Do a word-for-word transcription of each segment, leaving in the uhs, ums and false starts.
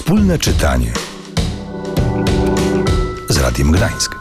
Wspólne czytanie z Radiem Gdańsk.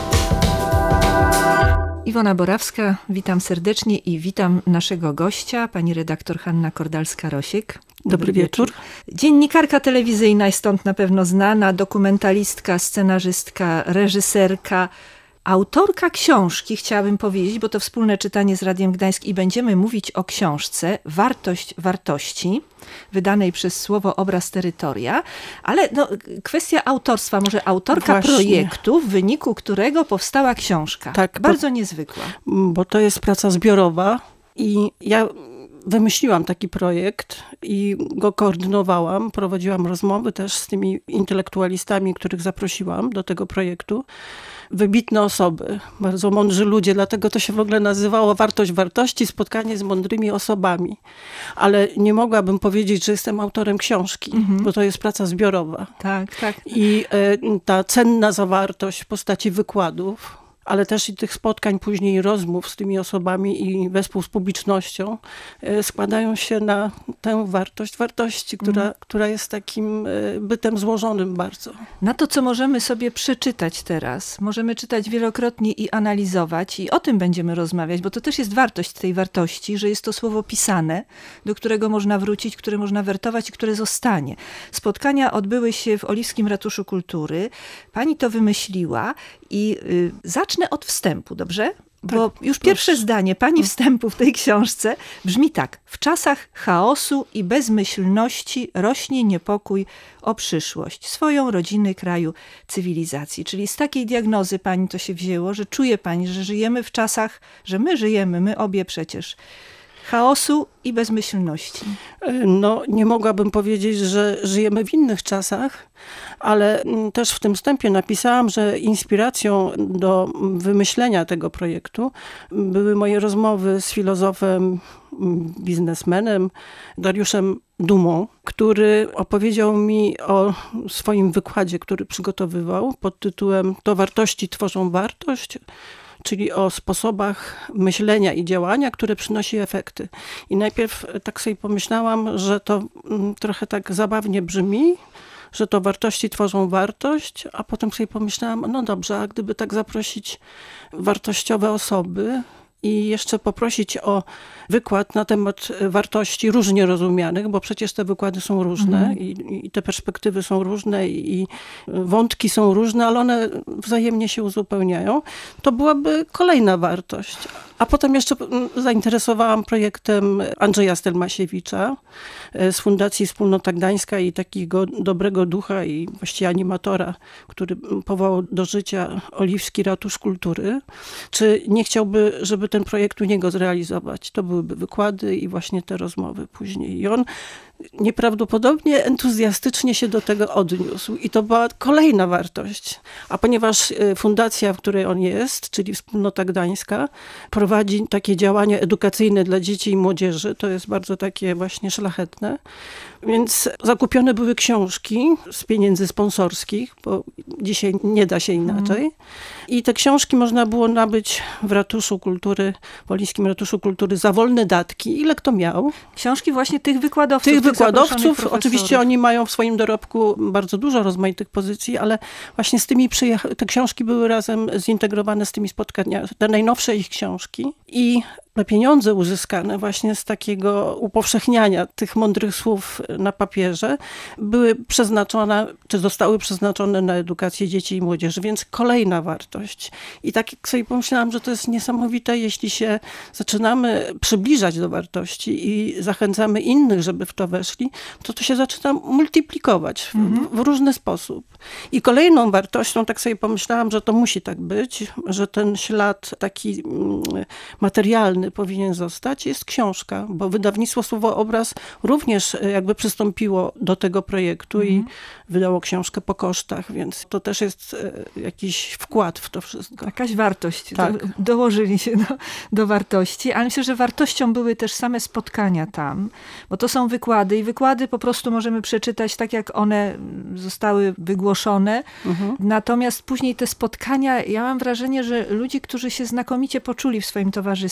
Iwona Borawska, witam serdecznie i witam naszego gościa, pani redaktor Hanna Kordalska-Rosiek. Dobry, Dobry wieczór. wieczór. Dziennikarka telewizyjna, stąd na pewno znana, dokumentalistka, scenarzystka, reżyserka, autorka książki, chciałabym powiedzieć, bo to wspólne czytanie z Radiem Gdańsk i będziemy mówić o książce Wartość wartości, wydanej przez Słowo Obraz Terytoria, ale no, kwestia autorstwa, może autorka Właśnie. projektu, w wyniku którego powstała książka. Tak, bardzo bo, niezwykła. Bo to jest praca zbiorowa i ja wymyśliłam taki projekt i go koordynowałam, prowadziłam rozmowy też z tymi intelektualistami, których zaprosiłam do tego projektu. Wybitne osoby, bardzo mądrzy ludzie, dlatego to się w ogóle nazywało Wartość wartości, spotkanie z mądrymi osobami. Ale nie mogłabym powiedzieć, że jestem autorem książki, mhm. bo to jest praca zbiorowa. Tak, tak. I y, ta cenna zawartość w postaci wykładów, ale też i tych spotkań, później rozmów z tymi osobami i wespół z publicznością y, składają się na tę wartość wartości, która, mm. która jest takim y, bytem złożonym bardzo. Na to, co możemy sobie przeczytać teraz, możemy czytać wielokrotnie i analizować i o tym będziemy rozmawiać, bo to też jest wartość tej wartości, że jest to słowo pisane, do którego można wrócić, które można wertować i które zostanie. Spotkania odbyły się w Oliwskim Ratuszu Kultury. Pani to wymyśliła i y, zacznę od wstępu, dobrze? Bo tak, już proszę. Pierwsze zdanie pani wstępu w tej książce brzmi tak. W czasach chaosu i bezmyślności rośnie niepokój o przyszłość, swoją, rodziny, kraju, cywilizacji. Czyli z takiej diagnozy pani to się wzięło, że czuje pani, że żyjemy w czasach, że my żyjemy, my obie przecież, chaosu i bezmyślności. No, nie mogłabym powiedzieć, że żyjemy w innych czasach, ale też w tym wstępie napisałam, że inspiracją do wymyślenia tego projektu były moje rozmowy z filozofem, biznesmenem Dariuszem Dumą, który opowiedział mi o swoim wykładzie, który przygotowywał pod tytułem "To wartości tworzą wartość", czyli o sposobach myślenia i działania, które przynosi efekty. I najpierw tak sobie pomyślałam, że to trochę tak zabawnie brzmi, że to wartości tworzą wartość, a potem sobie pomyślałam, no dobrze, a gdyby tak zaprosić wartościowe osoby i jeszcze poprosić o wykład na temat wartości różnie rozumianych, bo przecież te wykłady są różne mhm. i, i te perspektywy są różne i, i wątki są różne, ale one wzajemnie się uzupełniają, to byłaby kolejna wartość. A potem jeszcze zainteresowałam projektem Andrzeja Stelmasiewicza z Fundacji Wspólnota Gdańska i takiego dobrego ducha i właściwie animatora, który powołał do życia Oliwski Ratusz Kultury. Czy nie chciałby, żeby ten projekt u niego zrealizować? To byłyby wykłady i właśnie te rozmowy później. I on nieprawdopodobnie entuzjastycznie się do tego odniósł. I to była kolejna wartość. A ponieważ fundacja, w której on jest, czyli Wspólnota Gdańska, prowadzi takie działania edukacyjne dla dzieci i młodzieży, to jest bardzo takie właśnie szlachetne. Więc zakupione były książki z pieniędzy sponsorskich, bo dzisiaj nie da się inaczej. Mm. I te książki można było nabyć w Ratuszu Kultury, w Oliwskim Ratuszu Kultury za wolne datki. Ile kto miał? Książki właśnie tych wykładowców. Tych wykładowców. Oczywiście oni mają w swoim dorobku bardzo dużo rozmaitych pozycji, ale właśnie z tymi przyjecha- te książki były razem zintegrowane z tymi spotkaniami. Te najnowsze ich książki. I te pieniądze uzyskane właśnie z takiego upowszechniania tych mądrych słów na papierze były przeznaczone, czy zostały przeznaczone na edukację dzieci i młodzieży, więc kolejna wartość. I tak sobie pomyślałam, że to jest niesamowite, jeśli się zaczynamy przybliżać do wartości i zachęcamy innych, żeby w to weszli, to to się zaczyna multiplikować w, mhm. w różny sposób. I kolejną wartością, tak sobie pomyślałam, że to musi tak być, że ten ślad taki materialny powinien zostać, jest książka, bo wydawnictwo Słowo Obraz również jakby przystąpiło do tego projektu mm. i wydało książkę po kosztach, więc to też jest jakiś wkład w to wszystko. Jakaś wartość. Tak. Do, dołożyli się do, do wartości, ale myślę, że wartością były też same spotkania tam, bo to są wykłady i wykłady po prostu możemy przeczytać tak, jak one zostały wygłoszone. Mhm. Natomiast później te spotkania, ja mam wrażenie, że ludzi, którzy się znakomicie poczuli w swoim towarzystwie,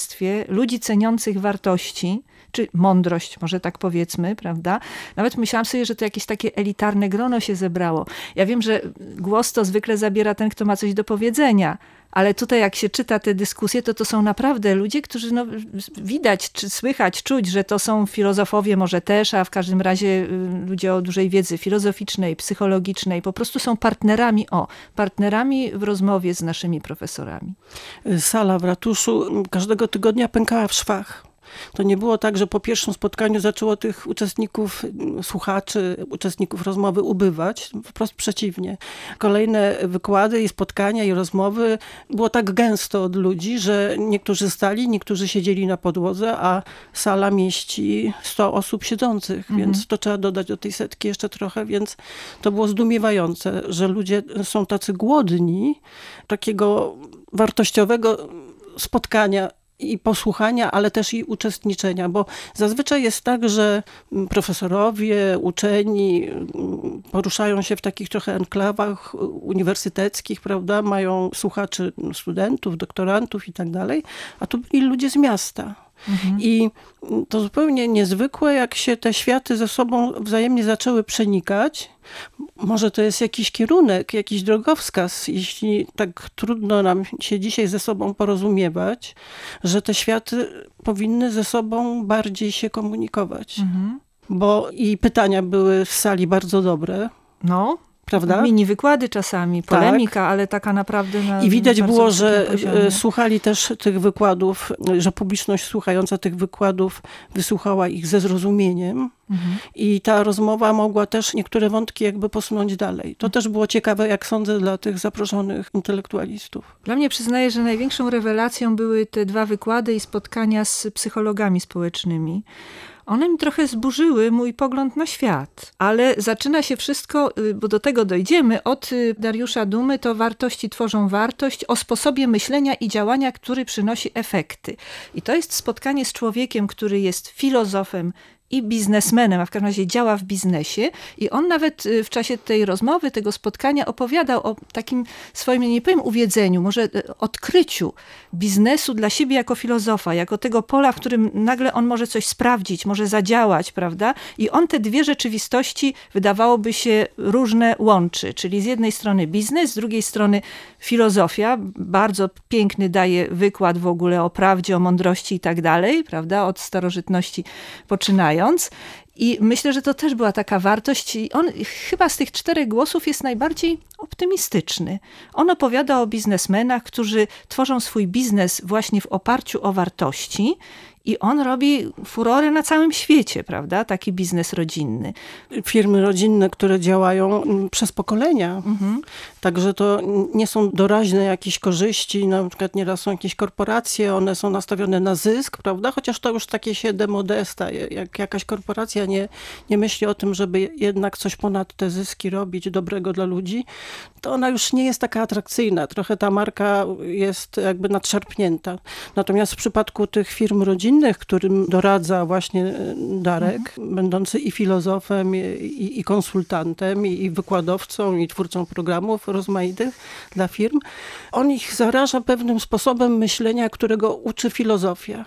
grupie ludzi ceniących wartości, czy mądrość, może tak powiedzmy, prawda? Nawet myślałam sobie, że to jakieś takie elitarne grono się zebrało. Ja wiem, że głos to zwykle zabiera ten, kto ma coś do powiedzenia, ale tutaj jak się czyta te dyskusje, to to są naprawdę ludzie, którzy no, widać, czy słychać, czuć, że to są filozofowie może też, a w każdym razie ludzie o dużej wiedzy filozoficznej, psychologicznej, po prostu są partnerami, o, partnerami w rozmowie z naszymi profesorami. Sala w ratuszu każdego tygodnia pękała w szwach. To nie było tak, że po pierwszym spotkaniu zaczęło tych uczestników, słuchaczy, uczestników rozmowy ubywać. Wprost przeciwnie. Kolejne wykłady i spotkania i rozmowy było tak gęsto od ludzi, że niektórzy stali, niektórzy siedzieli na podłodze, a sala mieści sto osób siedzących, mhm. więc to trzeba dodać do tej setki jeszcze trochę, więc to było zdumiewające, że ludzie są tacy głodni takiego wartościowego spotkania i posłuchania, ale też i uczestniczenia, bo zazwyczaj jest tak, że profesorowie, uczeni poruszają się w takich trochę enklawach uniwersyteckich, prawda, mają słuchaczy studentów, doktorantów i tak dalej, a tu byli ludzie z miasta. Mhm. I to zupełnie niezwykłe, jak się te światy ze sobą wzajemnie zaczęły przenikać. Może to jest jakiś kierunek, jakiś drogowskaz, jeśli tak trudno nam się dzisiaj ze sobą porozumiewać, że te światy powinny ze sobą bardziej się komunikować. Mhm. Bo i pytania były w sali bardzo dobre. No. Prawda? Mini wykłady czasami, polemika, tak. ale taka naprawdę na I widać było, że poziomie. Słuchali też tych wykładów, że publiczność słuchająca tych wykładów wysłuchała ich ze zrozumieniem mhm. i ta rozmowa mogła też niektóre wątki jakby posunąć dalej. To mhm. też było ciekawe, jak sądzę, dla tych zaproszonych intelektualistów. Dla mnie przyznaję, że największą rewelacją były te dwa wykłady i spotkania z psychologami społecznymi. One mi trochę zburzyły mój pogląd na świat, ale zaczyna się wszystko, bo do tego dojdziemy, od Dariusza Dumy, to wartości tworzą wartość, o sposobie myślenia i działania, który przynosi efekty. I to jest spotkanie z człowiekiem, który jest filozofem i biznesmenem, a w każdym razie działa w biznesie i on nawet w czasie tej rozmowy, tego spotkania opowiadał o takim swoim, nie powiem uwiedzeniu, może odkryciu biznesu dla siebie jako filozofa, jako tego pola, w którym nagle on może coś sprawdzić, może zadziałać, prawda? I on te dwie rzeczywistości, wydawałoby się, różne łączy, czyli z jednej strony biznes, z drugiej strony filozofia, bardzo piękny daje wykład w ogóle o prawdzie, o mądrości i tak dalej, prawda? Od starożytności poczynając. I myślę, że to też była taka wartość i on chyba z tych czterech głosów jest najbardziej optymistyczny. On opowiada o biznesmenach, którzy tworzą swój biznes właśnie w oparciu o wartości i on robi furorę na całym świecie, prawda? Taki biznes rodzinny. Firmy rodzinne, które działają przez pokolenia. Mhm. Także to nie są doraźne jakieś korzyści. Na przykład nieraz są jakieś korporacje, one są nastawione na zysk, prawda? Chociaż to już takie się demode staje. Jak jakaś korporacja nie, nie myśli o tym, żeby jednak coś ponad te zyski robić dobrego dla ludzi, to ona już nie jest taka atrakcyjna. Trochę ta marka jest jakby nadszarpnięta. Natomiast w przypadku tych firm rodzinnych, którym doradza właśnie Darek, mhm. będący i filozofem, i, i konsultantem, i, i wykładowcą, i twórcą programów rozmaitych dla firm, on ich zaraża pewnym sposobem myślenia, którego uczy filozofia.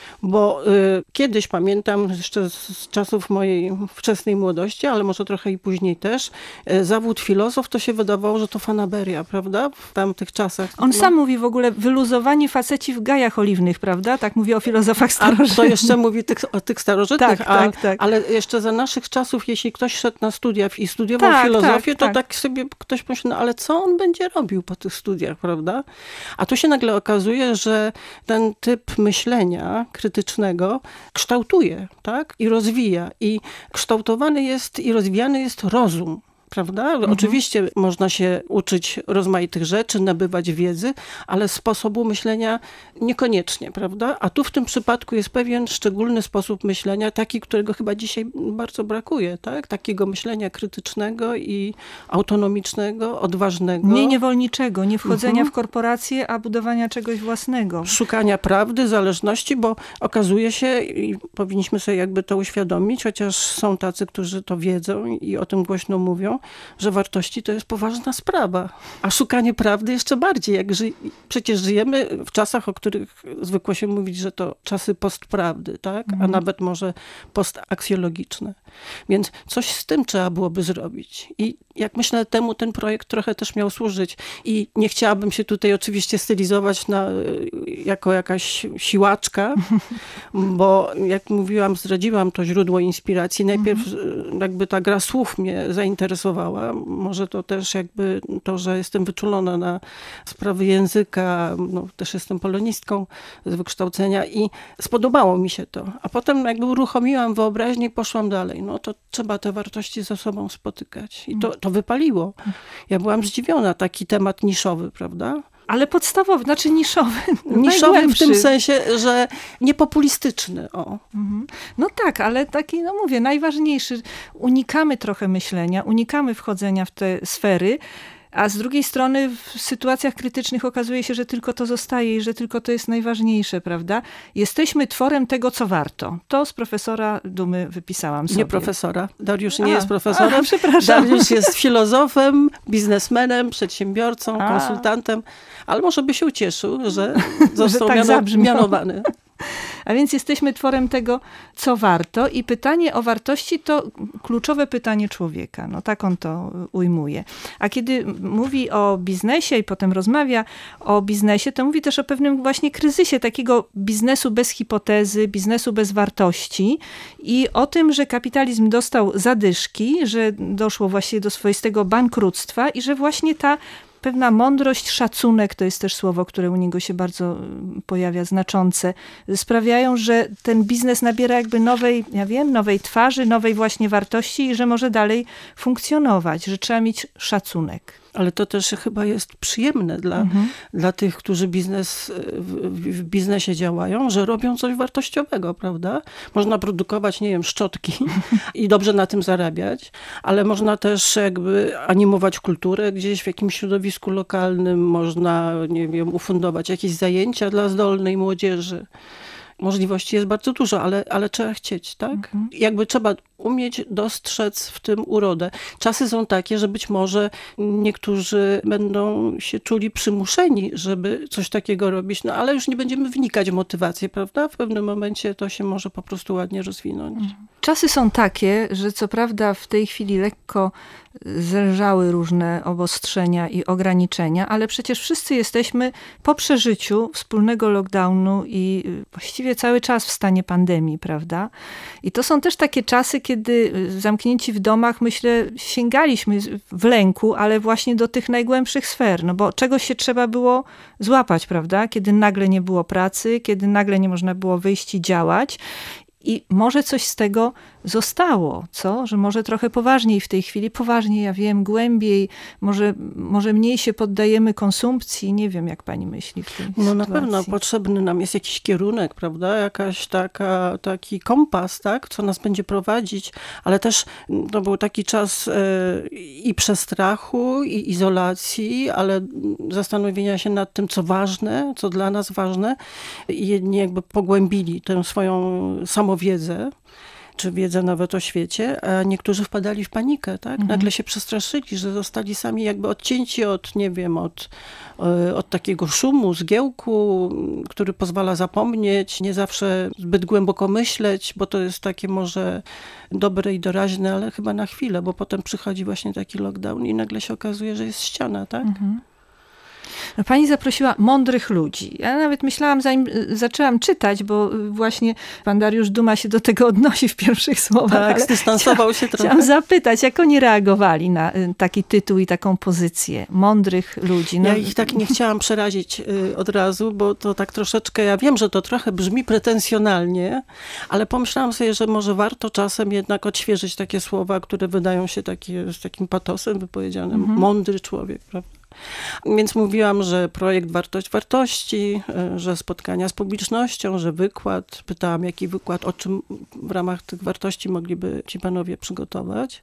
Bo y, kiedyś pamiętam, jeszcze z, z czasów mojej wczesnej młodości, ale może trochę i później też, y, zawód filozof to się wydawało, że to fanaberia, prawda? W tamtych czasach. On no. sam mówi w ogóle wyluzowani faceci w gajach oliwnych, prawda? Tak mówi o filozofach starożytnych. A to jeszcze mówi tych, o tych starożytnych, tak, a, tak, tak. ale jeszcze za naszych czasów, jeśli ktoś szedł na studia i studiował tak, filozofię, tak, to tak. tak sobie ktoś pomyśli, no ale co on będzie robił po tych studiach, prawda? A tu się nagle okazuje, że ten typ myślenia krytycznego kształtuje, tak? I rozwija. I kształtowany jest i rozwijany jest rozum. Prawda? Mhm. Oczywiście można się uczyć rozmaitych rzeczy, nabywać wiedzy, ale sposobu myślenia niekoniecznie, prawda? A tu w tym przypadku jest pewien szczególny sposób myślenia, taki, którego chyba dzisiaj bardzo brakuje, tak? Takiego myślenia krytycznego i autonomicznego, odważnego. Nie niewolniczego, nie wchodzenia mhm. w korporacje, a budowania czegoś własnego. Szukania prawdy, zależności, bo okazuje się, i powinniśmy sobie jakby to uświadomić, chociaż są tacy, którzy to wiedzą i o tym głośno mówią, uważają, że wartości to jest poważna sprawa, a szukanie prawdy jeszcze bardziej. Jak ży... Przecież żyjemy w czasach, o których zwykło się mówić, że to czasy postprawdy, tak? A Mhm. nawet może postaksjologiczne. Więc coś z tym trzeba byłoby zrobić. I jak myślę, temu ten projekt trochę też miał służyć. I nie chciałabym się tutaj oczywiście stylizować na, jako jakaś siłaczka, bo jak mówiłam, zdradziłam to źródło inspiracji. Najpierw mhm. jakby ta gra słów mnie zainteresowała. Może to też jakby to, że jestem wyczulona na sprawy języka, no, też jestem polonistką z wykształcenia i spodobało mi się to. A potem jakby uruchomiłam wyobraźnię i poszłam dalej. No to trzeba te wartości ze sobą spotykać. I to, to wypaliło. Ja byłam zdziwiona, taki temat niszowy, prawda? Ale podstawowy, znaczy niszowy. Niszowy w tym sensie, że niepopulistyczny. O. Mhm. No tak, ale taki, no mówię, najważniejszy. Unikamy trochę myślenia, unikamy wchodzenia w te sfery, a z drugiej strony w sytuacjach krytycznych okazuje się, że tylko to zostaje i że tylko to jest najważniejsze, prawda? Jesteśmy tworem tego, co warto. To z profesora Dumy wypisałam sobie. Nie profesora. Dariusz nie a, jest profesorem. A, przepraszam. Dariusz jest filozofem, biznesmenem, przedsiębiorcą, a. konsultantem, ale może by się ucieszył, że został że tak miano, mianowany. A więc jesteśmy tworem tego, co warto i pytanie o wartości to kluczowe pytanie człowieka. No tak on to ujmuje. A kiedy mówi o biznesie i potem rozmawia o biznesie, to mówi też o pewnym właśnie kryzysie takiego biznesu bez hipotezy, biznesu bez wartości i o tym, że kapitalizm dostał zadyszki, że doszło właśnie do swoistego bankructwa i że właśnie ta pewna mądrość, szacunek, to jest też słowo, które u niego się bardzo pojawia, znaczące, sprawiają, że ten biznes nabiera jakby nowej, ja wiem, nowej twarzy, nowej właśnie wartości i że może dalej funkcjonować, że trzeba mieć szacunek. Ale to też chyba jest przyjemne dla, mhm. dla tych, którzy biznes, w, w biznesie działają, że robią coś wartościowego, prawda? Można produkować, nie wiem, szczotki i dobrze na tym zarabiać, ale można też jakby animować kulturę gdzieś w jakimś środowisku lokalnym, można, nie wiem, ufundować jakieś zajęcia dla zdolnej młodzieży. Możliwości jest bardzo dużo, ale, ale trzeba chcieć, tak? Mhm. Jakby trzeba umieć dostrzec w tym urodę. Czasy są takie, że być może niektórzy będą się czuli przymuszeni, żeby coś takiego robić, no ale już nie będziemy wnikać w motywację, prawda? W pewnym momencie to się może po prostu ładnie rozwinąć. Mhm. Czasy są takie, że co prawda w tej chwili lekko zelżały różne obostrzenia i ograniczenia, ale przecież wszyscy jesteśmy po przeżyciu wspólnego lockdownu i właściwie cały czas w stanie pandemii, prawda? I to są też takie czasy, kiedy zamknięci w domach, myślę, sięgaliśmy w lęku, ale właśnie do tych najgłębszych sfer, no bo czegoś się trzeba było złapać, prawda? Kiedy nagle nie było pracy, kiedy nagle nie można było wyjść i działać. I może coś z tego zostało, co? Że może trochę poważniej w tej chwili, poważniej, ja wiem, głębiej, może, może mniej się poddajemy konsumpcji, nie wiem, jak pani myśli w tej No sytuacji. na pewno potrzebny nam jest jakiś kierunek, prawda? Jakaś taka, taki kompas, tak? Co nas będzie prowadzić, ale też to był taki czas e, i przestrachu, i izolacji, ale zastanowienia się nad tym, co ważne, co dla nas ważne. I jedni jakby pogłębili tę swoją samowiedzę, czy wiedzę nawet o świecie, a niektórzy wpadali w panikę, tak? Mhm. Nagle się przestraszyli, że zostali sami jakby odcięci od, nie wiem, od, od takiego szumu, zgiełku, który pozwala zapomnieć, nie zawsze zbyt głęboko myśleć, bo to jest takie może dobre i doraźne, ale chyba na chwilę, bo potem przychodzi właśnie taki lockdown i nagle się okazuje, że jest ściana, tak? Mhm. Pani zaprosiła mądrych ludzi. Ja nawet myślałam, zanim zaczęłam czytać, bo właśnie pan Dariusz Duma się do tego odnosi w pierwszych słowach. Tak, zdystansował się trochę. Chciałam zapytać, jak oni reagowali na taki tytuł i taką pozycję mądrych ludzi. No. Ja ich tak nie chciałam przerazić od razu, bo to tak troszeczkę, ja wiem, że to trochę brzmi pretensjonalnie, ale pomyślałam sobie, że może warto czasem jednak odświeżyć takie słowa, które wydają się takie, z takim patosem wypowiedziane. Mhm. Mądry człowiek, prawda? Więc mówiłam, że projekt Wartość Wartości, że spotkania z publicznością, że wykład. Pytałam, jaki wykład, o czym w ramach tych wartości mogliby ci panowie przygotować.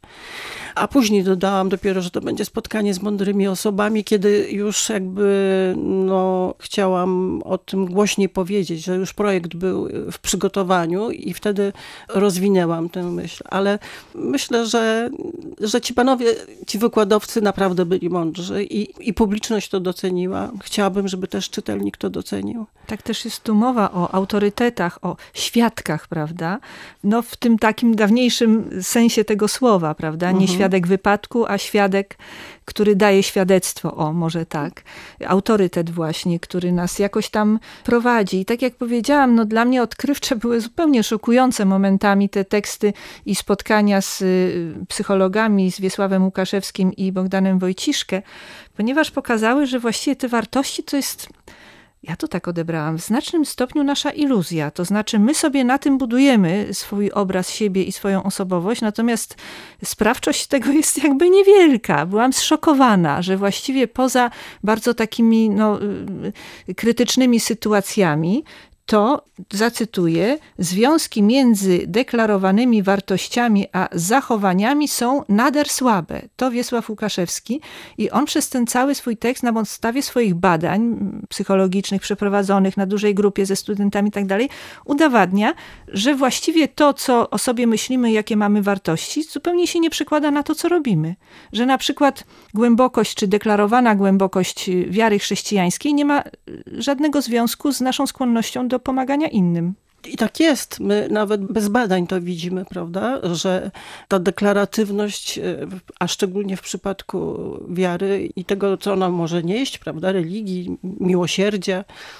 A później dodałam dopiero, że to będzie spotkanie z mądrymi osobami, kiedy już jakby no, chciałam o tym głośniej powiedzieć, że już projekt był w przygotowaniu i wtedy rozwinęłam tę myśl. Ale myślę, że, że ci panowie, ci wykładowcy naprawdę byli mądrzy i, i publiczność to doceniła. Chciałabym, żeby też czytelnik to docenił. Tak też jest tu mowa o autorytetach, o świadkach, prawda? No w tym takim dawniejszym sensie tego słowa, prawda? Nie Mhm. świadek wypadku, a świadek, który daje świadectwo, o może tak. Autorytet właśnie, który nas jakoś tam prowadzi. I tak jak powiedziałam, no dla mnie odkrywcze były zupełnie szokujące momentami te teksty i spotkania z psychologami, z Wiesławem Łukaszewskim i Bogdanem Wojciszkę, ponieważ pokazały, że właściwie te wartości to jest... Ja to tak odebrałam, w znacznym stopniu nasza iluzja. To znaczy my sobie na tym budujemy swój obraz siebie i swoją osobowość, natomiast sprawczość tego jest jakby niewielka. Byłam zszokowana, że właściwie poza bardzo takimi no, krytycznymi sytuacjami, to, zacytuję, związki między deklarowanymi wartościami a zachowaniami są nader słabe. To Wiesław Łukaszewski i on przez ten cały swój tekst na podstawie swoich badań psychologicznych przeprowadzonych na dużej grupie ze studentami i tak dalej, udowadnia, że właściwie to, co o sobie myślimy, jakie mamy wartości, zupełnie się nie przekłada na to, co robimy. Że na przykład głębokość czy deklarowana głębokość wiary chrześcijańskiej nie ma żadnego związku z naszą skłonnością do pomagania innym. I tak jest. My nawet bez badań to widzimy, prawda, że ta deklaratywność, a szczególnie w przypadku wiary i tego, co ona może nieść, prawda, religii, miłosierdzia,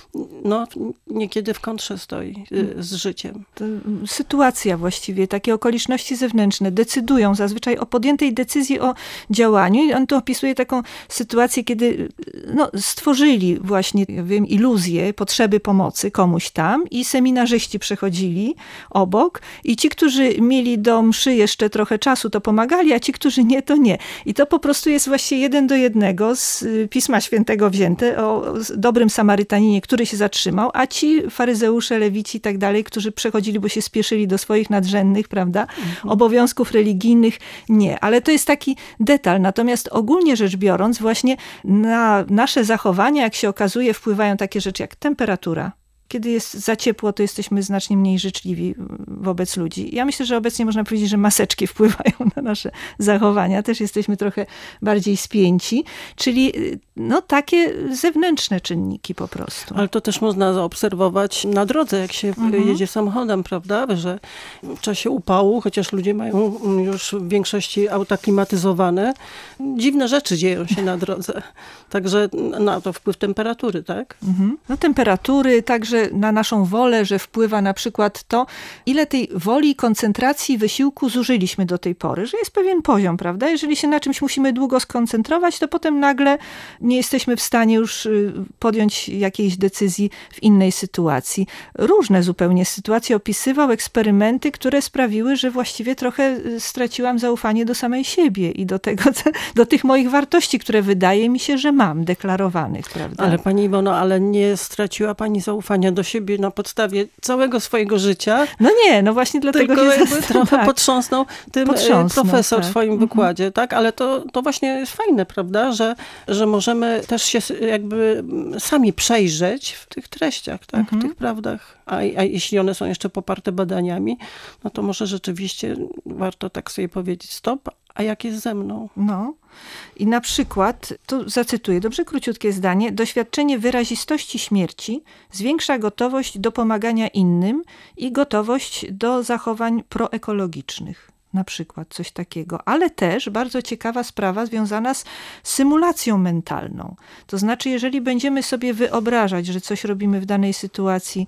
no niekiedy w kontrze stoi z życiem. To sytuacja właściwie, takie okoliczności zewnętrzne decydują zazwyczaj o podjętej decyzji o działaniu i on tu opisuje taką sytuację, kiedy no, stworzyli właśnie, wiem, iluzję potrzeby pomocy komuś tam i seminarzyści przechodzili obok i ci, którzy mieli do mszy jeszcze trochę czasu, to pomagali, a ci, którzy nie, to nie. I to po prostu jest właściwie jeden do jednego z Pisma Świętego wzięte o dobrym Samarytaninie, który się zatrzymał, a ci faryzeusze, lewici i tak dalej, którzy przechodzili, bo się spieszyli do swoich nadrzędnych, prawda, mhm. obowiązków religijnych, nie. Ale to jest taki detal. Natomiast ogólnie rzecz biorąc, właśnie na nasze zachowania, jak się okazuje, wpływają takie rzeczy jak temperatura. Kiedy jest za ciepło, to jesteśmy znacznie mniej życzliwi wobec ludzi. Ja myślę, że obecnie można powiedzieć, że maseczki wpływają na nasze zachowania. Też jesteśmy trochę bardziej spięci. Czyli no takie zewnętrzne czynniki po prostu. Ale to też można zaobserwować na drodze, jak się mhm. jedzie samochodem, prawda? Że w czasie upału, chociaż ludzie mają już w większości auta klimatyzowane, dziwne rzeczy dzieją się na drodze. Także na to wpływ temperatury, tak? Mhm. No temperatury, także na naszą wolę, że wpływa na przykład to, ile tej woli, koncentracji, wysiłku zużyliśmy do tej pory, że jest pewien poziom, prawda? Jeżeli się na czymś musimy długo skoncentrować, to potem nagle nie jesteśmy w stanie już podjąć jakiejś decyzji w innej sytuacji. Różne zupełnie sytuacje opisywał, eksperymenty, które sprawiły, że właściwie trochę straciłam zaufanie do samej siebie i do tego, do tych moich wartości, które wydaje mi się, że mam deklarowanych, prawda? Ale pani Iwono, ale nie straciła pani zaufania do siebie na podstawie całego swojego życia? No nie, no właśnie dlatego tylko się jakby trochę tak. potrząsnął tym Potrząsnął, profesor tak. w swoim mhm. wykładzie, tak? Ale to, to właśnie jest fajne, prawda? Że, że możemy też się jakby sami przejrzeć w tych treściach, tak? Mhm. W tych prawdach. A, a jeśli one są jeszcze poparte badaniami, no to może rzeczywiście warto tak sobie powiedzieć stop, a jak jest ze mną? No. I na przykład, tu zacytuję, dobrze króciutkie zdanie, doświadczenie wyrazistości śmierci zwiększa gotowość do pomagania innym i gotowość do zachowań proekologicznych. Na przykład coś takiego. Ale też bardzo ciekawa sprawa związana z symulacją mentalną. To znaczy, jeżeli będziemy sobie wyobrażać, że coś robimy w danej sytuacji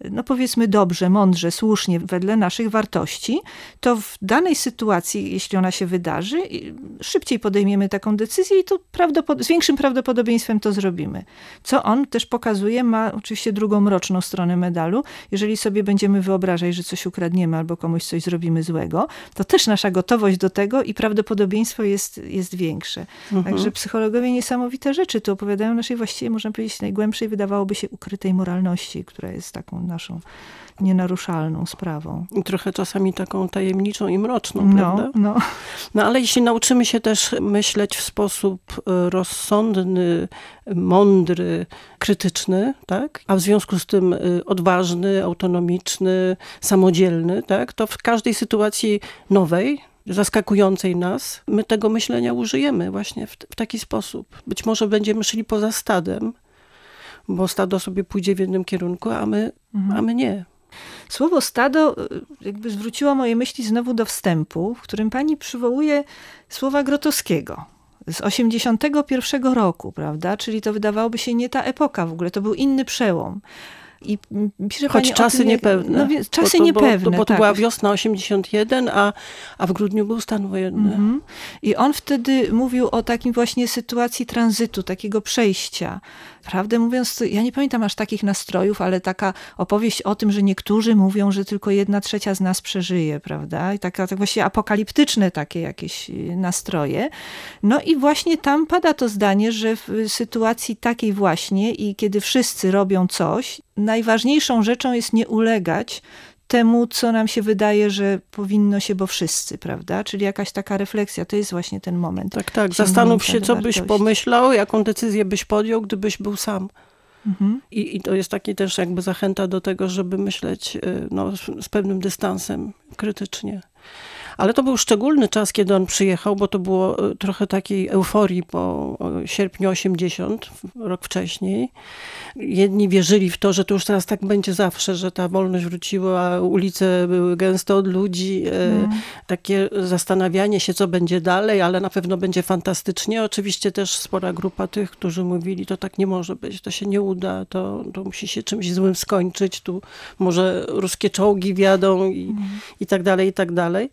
no powiedzmy dobrze, mądrze, słusznie, wedle naszych wartości, to w danej sytuacji, jeśli ona się wydarzy, szybciej podejmiemy taką decyzję i to prawdopod- z większym prawdopodobieństwem to zrobimy. Co on też pokazuje, ma oczywiście drugą mroczną stronę medalu. Jeżeli sobie będziemy wyobrażać, że coś ukradniemy albo komuś coś zrobimy złego, to też nasza gotowość do tego i prawdopodobieństwo jest, jest większe. Mhm. Także psychologowie niesamowite rzeczy tu opowiadają naszej właściwie, można powiedzieć, najgłębszej, wydawałoby się, ukrytej moralności, która jest taką naszą nienaruszalną sprawą. I trochę czasami taką tajemniczą i mroczną, no, prawda? No. No ale jeśli nauczymy się też myśleć w sposób rozsądny, mądry, krytyczny, tak? A w związku z tym odważny, autonomiczny, samodzielny, tak? To w każdej sytuacji nowej, zaskakującej nas, my tego myślenia użyjemy właśnie w, w taki sposób. Być może będziemy szli poza stadem, bo stado sobie pójdzie w jednym kierunku, a my, mhm. a my nie. Słowo stado jakby zwróciło moje myśli znowu do wstępu, w którym pani przywołuje słowa Grotowskiego z osiemdziesiątego pierwszego roku, prawda? Czyli to wydawałoby się nie ta epoka w ogóle, to był inny przełom. I pisze Choć pani czasy tym, jak, niepewne. No, czasy bo to, niepewne, Bo, bo to tak. była wiosna osiemdziesiąt jeden, a, a w grudniu był stan wojenny. Mm-hmm. I on wtedy mówił o takim właśnie sytuacji tranzytu, takiego przejścia. Prawdę mówiąc, to ja nie pamiętam aż takich nastrojów, ale taka opowieść o tym, że niektórzy mówią, że tylko jedna trzecia z nas przeżyje, prawda? I taka, tak właściwie apokaliptyczne takie jakieś nastroje. No i właśnie tam pada to zdanie, że w sytuacji takiej właśnie i kiedy wszyscy robią coś, najważniejszą rzeczą jest nie ulegać temu, co nam się wydaje, że powinno się, bo wszyscy, prawda? Czyli jakaś taka refleksja, to jest właśnie ten moment. Tak, tak. Zastanów się, co byś pomyślał, jaką decyzję byś podjął, gdybyś był sam. Mhm. I, I to jest taki też jakby zachęta do tego, żeby myśleć no, z, z pewnym dystansem, krytycznie. Ale to był szczególny czas, kiedy on przyjechał, bo to było trochę takiej euforii po sierpniu osiemdziesiątym, rok wcześniej. Jedni wierzyli w to, że to już teraz tak będzie zawsze, że ta wolność wróciła, ulice były gęste od ludzi, mm. takie zastanawianie się, co będzie dalej, ale na pewno będzie fantastycznie. Oczywiście też spora grupa tych, którzy mówili, to tak nie może być, to się nie uda, to, to musi się czymś złym skończyć, tu może ruskie czołgi wjadą i, mm. i tak dalej, i tak dalej.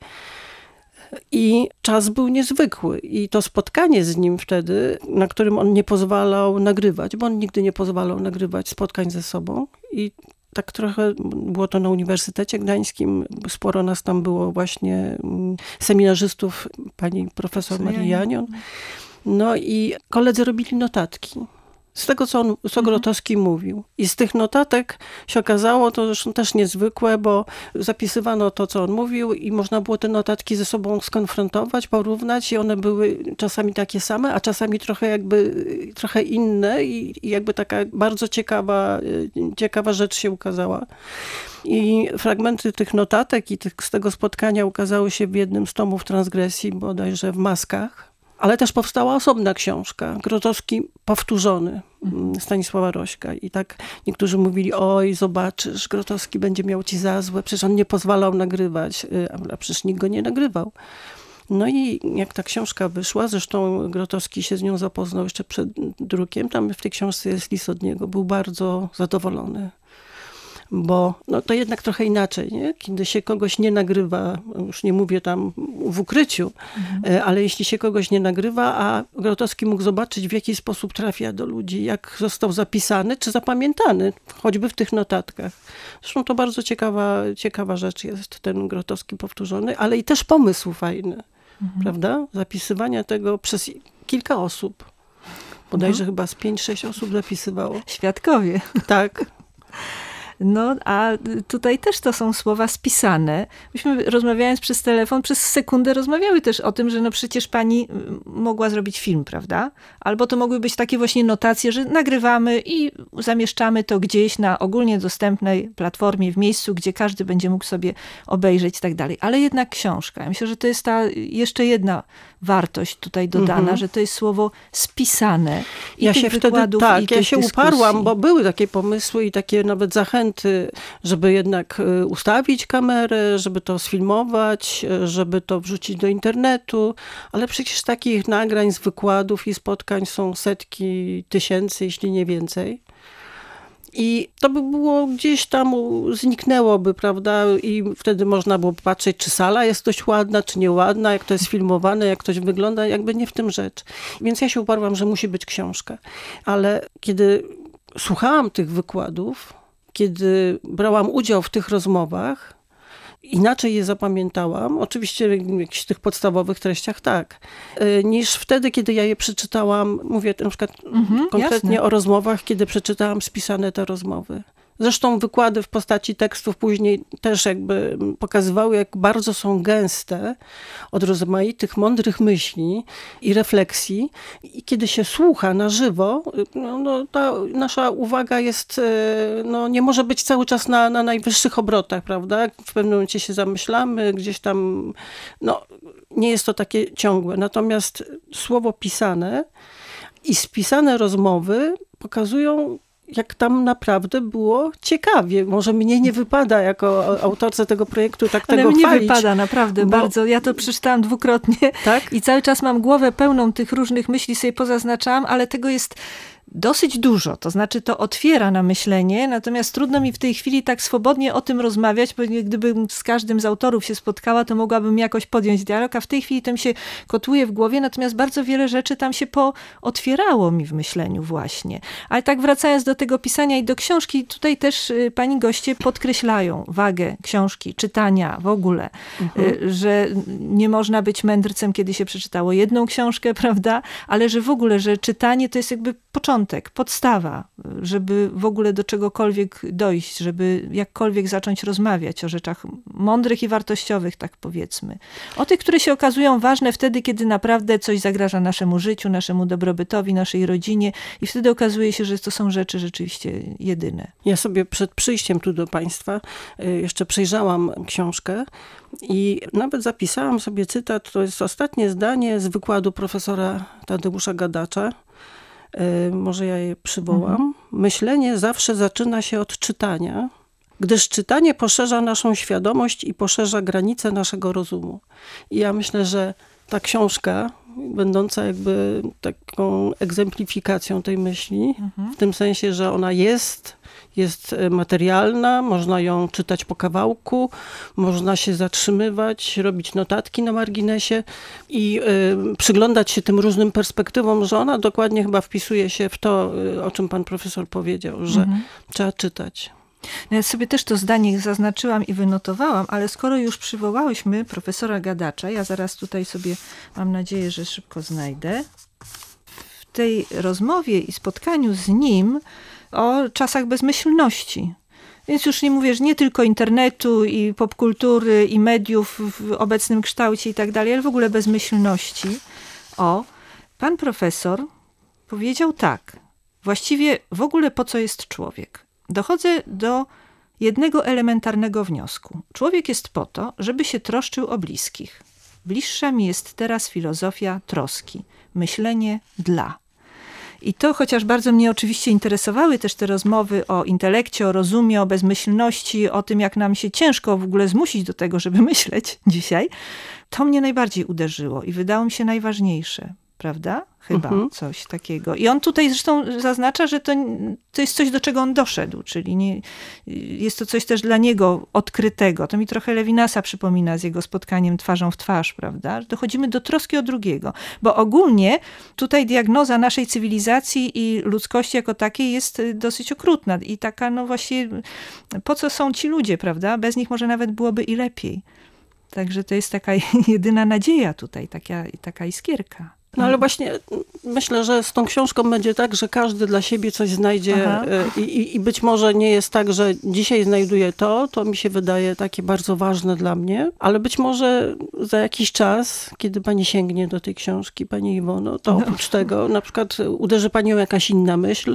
I czas był niezwykły. I to spotkanie z nim wtedy, na którym on nie pozwalał nagrywać, bo on nigdy nie pozwalał nagrywać spotkań ze sobą. I tak trochę było to na Uniwersytecie Gdańskim. Sporo nas tam było właśnie seminarzystów, pani profesor Marii Janion. No i koledzy robili notatki. Z tego, co, on, co Grotowski mhm. mówił. I z tych notatek się okazało, to zresztą też niezwykłe, bo zapisywano to, co on mówił i można było te notatki ze sobą skonfrontować, porównać i one były czasami takie same, a czasami trochę jakby trochę inne i, i jakby taka bardzo ciekawa, ciekawa rzecz się ukazała. I fragmenty tych notatek i tych, z tego spotkania ukazały się w jednym z tomów Transgresji, bodajże w Maskach. Ale też powstała osobna książka, Grotowski powtórzony, Stanisława Rośka. I tak niektórzy mówili, oj, zobaczysz, Grotowski będzie miał ci za złe, przecież on nie pozwalał nagrywać, a przecież nikt go nie nagrywał. No i jak ta książka wyszła, zresztą Grotowski się z nią zapoznał jeszcze przed drukiem, tam w tej książce jest list od niego, był bardzo zadowolony. Bo no, to jednak trochę inaczej, nie? Kiedy się kogoś nie nagrywa, już nie mówię tam w ukryciu, mhm. ale jeśli się kogoś nie nagrywa, a Grotowski mógł zobaczyć, w jaki sposób trafia do ludzi, jak został zapisany czy zapamiętany, choćby w tych notatkach. Zresztą to bardzo ciekawa, ciekawa rzecz jest, ten Grotowski powtórzony, ale i też pomysł fajny, mhm. prawda? Zapisywania tego przez kilka osób. Bodajże no. chyba z pięć, sześć osób zapisywało. Świadkowie. Tak. No, a tutaj też to są słowa spisane. Myśmy rozmawiając przez telefon, przez sekundę rozmawiały też o tym, że no przecież pani mogła zrobić film, prawda? Albo to mogły być takie właśnie notacje, że nagrywamy i zamieszczamy to gdzieś na ogólnie dostępnej platformie, w miejscu, gdzie każdy będzie mógł sobie obejrzeć i tak dalej. Ale jednak książka. Ja myślę, że to jest ta jeszcze jedna wartość tutaj dodana, mm-hmm. że to jest słowo spisane. I ja tych się wtedy, tak, i ja się dyskusji. uparłam, bo były takie pomysły i takie nawet zachęty, żeby jednak ustawić kamerę, żeby to sfilmować, żeby to wrzucić do internetu, ale przecież takich nagrań z wykładów i spotkań są setki tysięcy, jeśli nie więcej. I to by było gdzieś tam, zniknęłoby, prawda? I wtedy można było patrzeć, czy sala jest dość ładna, czy nieładna, jak to jest filmowane, jak ktoś wygląda, jakby nie w tym rzecz. Więc ja się uparłam, że musi być książka. Ale kiedy słuchałam tych wykładów, kiedy brałam udział w tych rozmowach, inaczej je zapamiętałam, oczywiście w jakichś tych podstawowych treściach tak, niż wtedy, kiedy ja je przeczytałam, mówię na przykład mhm, konkretnie jasne. O rozmowach, kiedy przeczytałam spisane te rozmowy. Zresztą wykłady w postaci tekstów później też jakby pokazywały, jak bardzo są gęste od rozmaitych mądrych myśli i refleksji. I kiedy się słucha na żywo, no, no, ta nasza uwaga jest, no, nie może być cały czas na, na najwyższych obrotach, prawda? W pewnym momencie się zamyślamy, gdzieś tam, no, nie jest to takie ciągłe. Natomiast słowo pisane i spisane rozmowy pokazują, jak tam naprawdę było ciekawie. Może mnie nie wypada jako autorce tego projektu tak Ale tego mnie chwalić. wypada naprawdę bo... bardzo. Ja to przeczytałam dwukrotnie tak? I cały czas mam głowę pełną tych różnych myśli, sobie pozaznaczałam, ale tego jest dosyć dużo, to znaczy to otwiera na myślenie, natomiast trudno mi w tej chwili tak swobodnie o tym rozmawiać, bo gdybym z każdym z autorów się spotkała, to mogłabym jakoś podjąć dialog, a w tej chwili to mi się kotłuje w głowie, natomiast bardzo wiele rzeczy tam się pootwierało mi w myśleniu właśnie. Ale tak wracając do tego pisania i do książki, tutaj też pani goście podkreślają wagę książki, czytania w ogóle, mhm. że nie można być mędrcem, kiedy się przeczytało jedną książkę, prawda, ale że w ogóle, że czytanie to jest jakby początek, podstawa, żeby w ogóle do czegokolwiek dojść, żeby jakkolwiek zacząć rozmawiać o rzeczach mądrych i wartościowych, tak powiedzmy. O tych, które się okazują ważne wtedy, kiedy naprawdę coś zagraża naszemu życiu, naszemu dobrobytowi, naszej rodzinie i wtedy okazuje się, że to są rzeczy rzeczywiście jedyne. Ja sobie przed przyjściem tu do państwa jeszcze przejrzałam książkę i nawet zapisałam sobie cytat, to jest ostatnie zdanie z wykładu profesora Tadeusza Gadacza. Może ja je przywołam. Mhm. Myślenie zawsze zaczyna się od czytania, gdyż czytanie poszerza naszą świadomość i poszerza granice naszego rozumu. I ja myślę, że ta książka, będąca jakby taką egzemplifikacją tej myśli, mhm. w tym sensie, że ona jest, jest materialna, można ją czytać po kawałku, można się zatrzymywać, robić notatki na marginesie i y, przyglądać się tym różnym perspektywom, że ona dokładnie chyba wpisuje się w to, y, o czym pan profesor powiedział, że mhm. trzeba czytać. No ja sobie też to zdanie zaznaczyłam i wynotowałam, ale skoro już przywołałyśmy profesora Gadacza, ja zaraz tutaj sobie mam nadzieję, że szybko znajdę, w tej rozmowie i spotkaniu z nim o czasach bezmyślności. Więc już nie mówię, że nie tylko internetu i popkultury i mediów w obecnym kształcie i tak dalej, ale w ogóle bezmyślności. O, pan profesor powiedział tak, właściwie w ogóle po co jest człowiek? Dochodzę do jednego elementarnego wniosku. Człowiek jest po to, żeby się troszczył o bliskich. Bliższa mi jest teraz filozofia troski, myślenie dla. I to, chociaż bardzo mnie oczywiście interesowały też te rozmowy o intelekcie, o rozumie, o bezmyślności, o tym, jak nam się ciężko w ogóle zmusić do tego, żeby myśleć dzisiaj, to mnie najbardziej uderzyło i wydało mi się najważniejsze. Prawda? Chyba mhm. coś takiego. I on tutaj zresztą zaznacza, że to, to jest coś, do czego on doszedł, czyli nie, jest to coś też dla niego odkrytego. To mi trochę Levinasa przypomina z jego spotkaniem twarzą w twarz, prawda? Dochodzimy do troski o drugiego, bo ogólnie tutaj diagnoza naszej cywilizacji i ludzkości jako takiej jest dosyć okrutna i taka, no właśnie, po co są ci ludzie, prawda? Bez nich może nawet byłoby i lepiej. Także to jest taka jedyna nadzieja tutaj, taka, taka iskierka. No ale właśnie myślę, że z tą książką będzie tak, że każdy dla siebie coś znajdzie i, i, i być może nie jest tak, że dzisiaj znajduję to, to mi się wydaje takie bardzo ważne dla mnie, ale być może za jakiś czas, kiedy pani sięgnie do tej książki, pani Iwono, to oprócz no. tego na przykład uderzy panią jakaś inna myśl,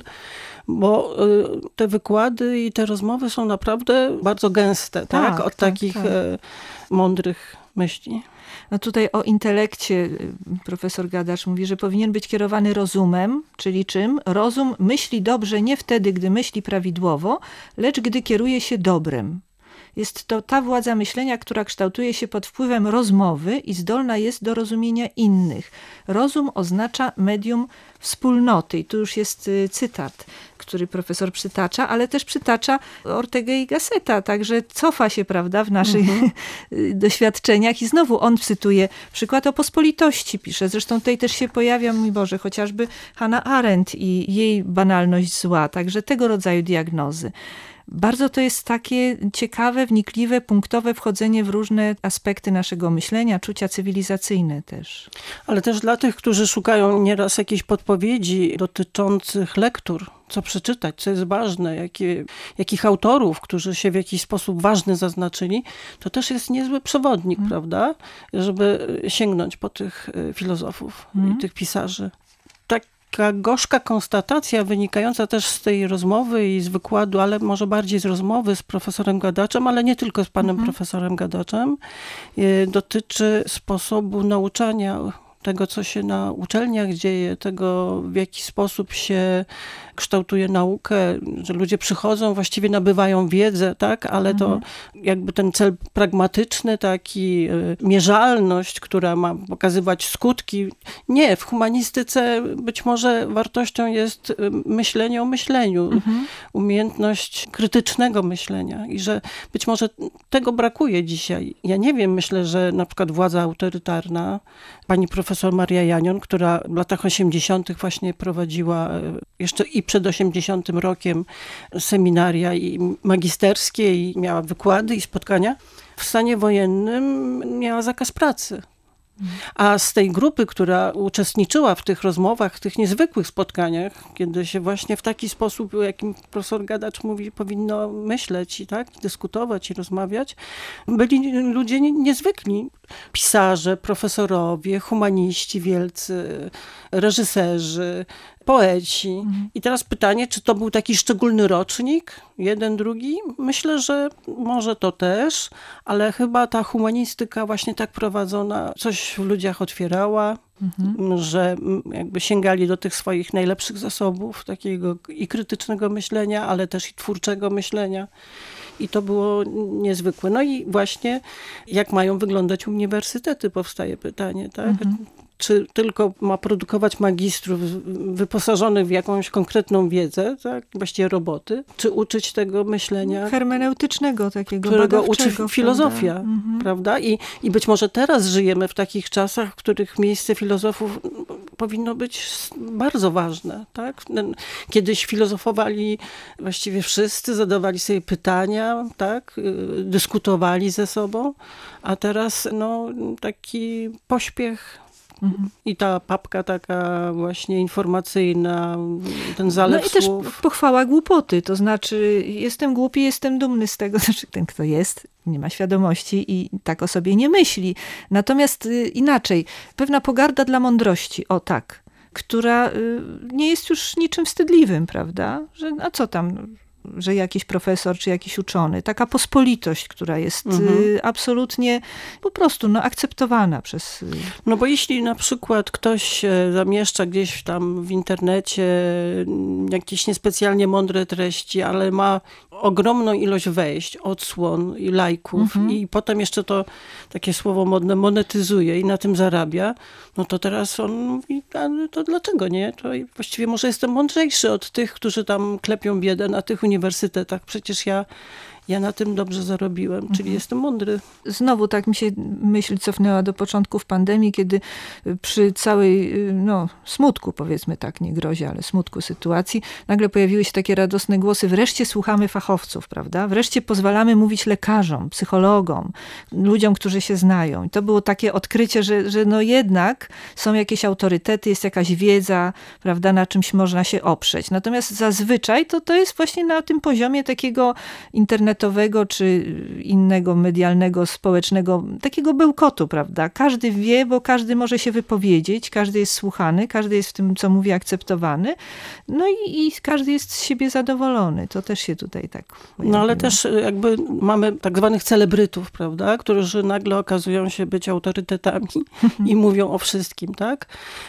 bo te wykłady i te rozmowy są naprawdę bardzo gęste, tak? tak Od tak, takich tak. mądrych myśli. No tutaj o intelekcie profesor Gadacz mówi, że powinien być kierowany rozumem, czyli czym? Rozum myśli dobrze nie wtedy, gdy myśli prawidłowo, lecz gdy kieruje się dobrem. Jest to ta władza myślenia, która kształtuje się pod wpływem rozmowy i zdolna jest do rozumienia innych. Rozum oznacza medium wspólnoty. I tu już jest cytat, który profesor przytacza, ale też przytacza Ortegę i Gasseta, także cofa się, prawda, w naszych mhm. doświadczeniach i znowu on cytuje przykład o pospolitości, pisze. Zresztą tutaj też się pojawia, mój Boże, chociażby Hannah Arendt i jej banalność zła, także tego rodzaju diagnozy. Bardzo to jest takie ciekawe, wnikliwe, punktowe wchodzenie w różne aspekty naszego myślenia, czucia cywilizacyjne też. Ale też dla tych, którzy szukają nieraz jakichś podpowiedzi dotyczących lektur, co przeczytać, co jest ważne, jakie, jakich autorów, którzy się w jakiś sposób ważny zaznaczyli, to też jest niezły przewodnik, hmm. prawda, żeby sięgnąć po tych filozofów hmm. i tych pisarzy. Taka gorzka konstatacja wynikająca też z tej rozmowy i z wykładu, ale może bardziej z rozmowy z profesorem Gadaczem, ale nie tylko z panem mhm. profesorem Gadaczem, dotyczy sposobu nauczania, tego, co się na uczelniach dzieje, tego, w jaki sposób się kształtuje naukę, że ludzie przychodzą, właściwie nabywają wiedzę, tak, ale mhm. to jakby ten cel pragmatyczny, taki mierzalność, która ma pokazywać skutki. Nie, w humanistyce być może wartością jest myślenie o myśleniu, mhm. umiejętność krytycznego myślenia i że być może tego brakuje dzisiaj. Ja nie wiem, myślę, że na przykład władza autorytarna, pani profesor Maria Janion, która w latach osiemdziesiątych właśnie prowadziła jeszcze i przed osiemdziesiątym rokiem seminaria i magisterskie i miała wykłady i spotkania. W stanie wojennym miała zakaz pracy. A z tej grupy, która uczestniczyła w tych rozmowach, w tych niezwykłych spotkaniach, kiedy się właśnie w taki sposób, jakim profesor Gadacz mówi, powinno myśleć i tak, dyskutować i rozmawiać, byli ludzie niezwykli. Pisarze, profesorowie, humaniści wielcy, reżyserzy, poeci. Mhm. I teraz pytanie, czy to był taki szczególny rocznik, jeden, drugi? Myślę, że może to też, ale chyba ta humanistyka właśnie tak prowadzona coś w ludziach otwierała, mhm. że jakby sięgali do tych swoich najlepszych zasobów, takiego i krytycznego myślenia, ale też i twórczego myślenia. I to było niezwykłe. No i właśnie jak mają wyglądać uniwersytety, powstaje pytanie, tak? Mhm. Czy tylko ma produkować magistrów wyposażonych w jakąś konkretną wiedzę, tak? Właściwie roboty, czy uczyć tego myślenia hermeneutycznego, takiego którego uczy badawczego, filozofia, prawda? Mhm. prawda? I, I być może teraz żyjemy w takich czasach, w których miejsce filozofów powinno być bardzo ważne, tak? Kiedyś filozofowali właściwie wszyscy, zadawali sobie pytania, tak? Dyskutowali ze sobą, a teraz no, taki pośpiech. Mhm. I ta papka taka właśnie informacyjna, ten zalew No i słów. też pochwała głupoty, to znaczy jestem głupi, jestem dumny z tego, znaczy ten kto jest, nie ma świadomości i tak o sobie nie myśli. Natomiast y, inaczej, pewna pogarda dla mądrości, o tak, która y, nie jest już niczym wstydliwym, prawda? Że a co tam... że jakiś profesor czy jakiś uczony. Taka pospolitość, która jest mhm. y, absolutnie po prostu no, akceptowana przez... Y... No bo jeśli na przykład ktoś zamieszcza gdzieś tam w internecie jakieś niespecjalnie mądre treści, ale ma ogromną ilość wejść, odsłon i lajków mhm. i potem jeszcze to takie słowo modne monetyzuje i na tym zarabia, no to teraz on mówi, ale to dlaczego nie? To właściwie może jestem mądrzejszy od tych, którzy tam klepią biedę na tych uniwersytetach. Przecież ja, ja na tym dobrze zarobiłem, czyli mhm. jestem mądry. Znowu tak mi się myśl cofnęła do początków pandemii, kiedy przy całej no, smutku, powiedzmy tak, nie grozie, ale smutku sytuacji, nagle pojawiły się takie radosne głosy, wreszcie słuchamy fachowców, prawda? Wreszcie pozwalamy mówić lekarzom, psychologom, ludziom, którzy się znają. I to było takie odkrycie, że, że no jednak są jakieś autorytety, jest jakaś wiedza, prawda, na czymś można się oprzeć. Natomiast zazwyczaj to, to jest właśnie na tym poziomie takiego internetowego czy innego medialnego, społecznego, takiego bełkotu, prawda? Każdy wie, bo każdy może się wypowiedzieć, każdy jest słuchany, każdy jest w tym, co mówi, akceptowany, no i, i każdy jest z siebie zadowolony. To też się tutaj tak pojawiło. No ale też jakby mamy tak zwanych celebrytów, prawda? Którzy nagle okazują się być autorytetami i mówią o wszystkim, tak?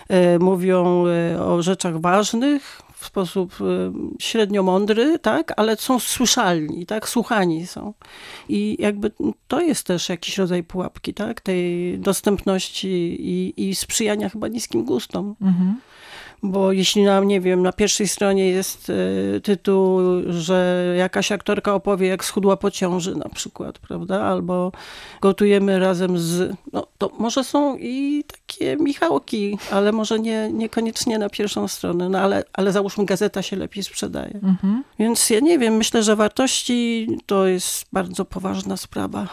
Mówią o rzeczach ważnych, w sposób średnio mądry, tak, ale są słyszalni, tak, słuchani kochani są. I jakby to jest też jakiś rodzaj pułapki, tak? Tej dostępności i, i sprzyjania chyba niskim gustom. Mhm. Bo jeśli na, nie wiem, na pierwszej stronie jest y, tytuł, że jakaś aktorka opowie, jak schudła po ciąży na przykład, prawda? Albo gotujemy razem z... No to może są i takie Michałki, ale może nie, niekoniecznie na pierwszą stronę. No ale, ale załóżmy, gazeta się lepiej sprzedaje. Mhm. Więc ja nie wiem, myślę, że wartości to jest bardzo poważna sprawa.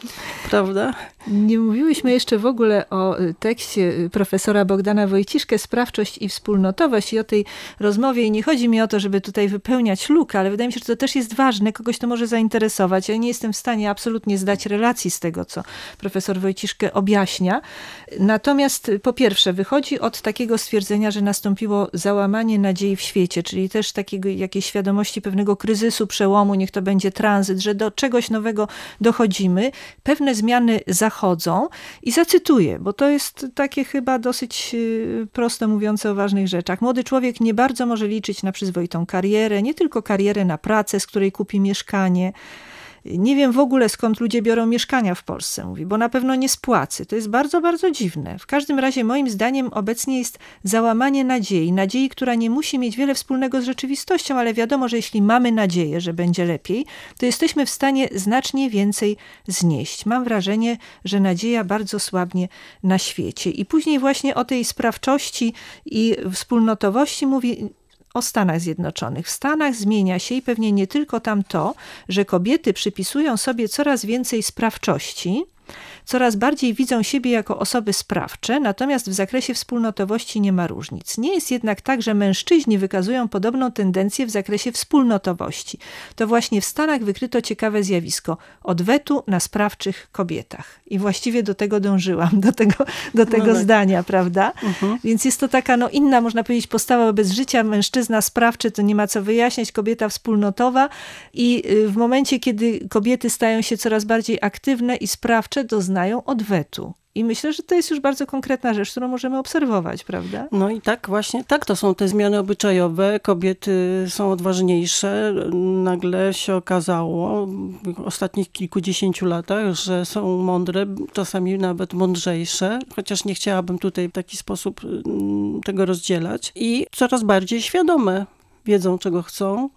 Prawda? Nie mówiłyśmy jeszcze w ogóle o tekście profesora Bogdana Wojciszkę Sprawczość i wspólnotowość i o tej rozmowie. I nie chodzi mi o to, żeby tutaj wypełniać lukę, ale wydaje mi się, że to też jest ważne. Kogoś to może zainteresować. Ja nie jestem w stanie absolutnie zdać relacji z tego, co profesor Wojciszkę objaśnia. Natomiast po pierwsze wychodzi od takiego stwierdzenia, że nastąpiło załamanie nadziei w świecie, czyli też takiego jakiejś świadomości pewnego kryzysu, przełomu, niech to będzie tranzyt, że do czegoś nowego dochodzimy. Pewne zmiany zachodzą i zacytuję, bo to jest takie chyba dosyć prosto mówiące o ważnych rzeczach. Młody człowiek nie bardzo może liczyć na przyzwoitą karierę, nie tylko karierę na pracę, z której kupi mieszkanie. Nie wiem w ogóle, skąd ludzie biorą mieszkania w Polsce, mówi, bo na pewno nie z płacy. To jest bardzo, bardzo dziwne. W każdym razie moim zdaniem obecnie jest załamanie nadziei. Nadziei, która nie musi mieć wiele wspólnego z rzeczywistością, ale wiadomo, że jeśli mamy nadzieję, że będzie lepiej, to jesteśmy w stanie znacznie więcej znieść. Mam wrażenie, że nadzieja bardzo słabnie na świecie. I później właśnie o tej sprawczości i wspólnotowości mówi o Stanach Zjednoczonych. W Stanach zmienia się i pewnie nie tylko tam to, że kobiety przypisują sobie coraz więcej sprawczości, coraz bardziej widzą siebie jako osoby sprawcze, natomiast w zakresie wspólnotowości nie ma różnic. Nie jest jednak tak, że mężczyźni wykazują podobną tendencję w zakresie wspólnotowości. To właśnie w Stanach wykryto ciekawe zjawisko odwetu na sprawczych kobietach. I właściwie do tego dążyłam, do tego, do tego no tak. zdania, prawda? Uh-huh. Więc jest to taka no, inna, można powiedzieć, postawa wobec życia. Mężczyzna sprawczy, to nie ma co wyjaśniać, kobieta wspólnotowa. I w momencie, kiedy kobiety stają się coraz bardziej aktywne i sprawcze, doznają odwetu. I myślę, że to jest już bardzo konkretna rzecz, którą możemy obserwować, prawda? No i tak właśnie, tak to są te zmiany obyczajowe. Kobiety są odważniejsze. Nagle się okazało w ostatnich kilkudziesięciu latach, że są mądre, czasami nawet mądrzejsze, chociaż nie chciałabym tutaj w taki sposób tego rozdzielać. I coraz bardziej świadome. Wiedzą, czego chcą,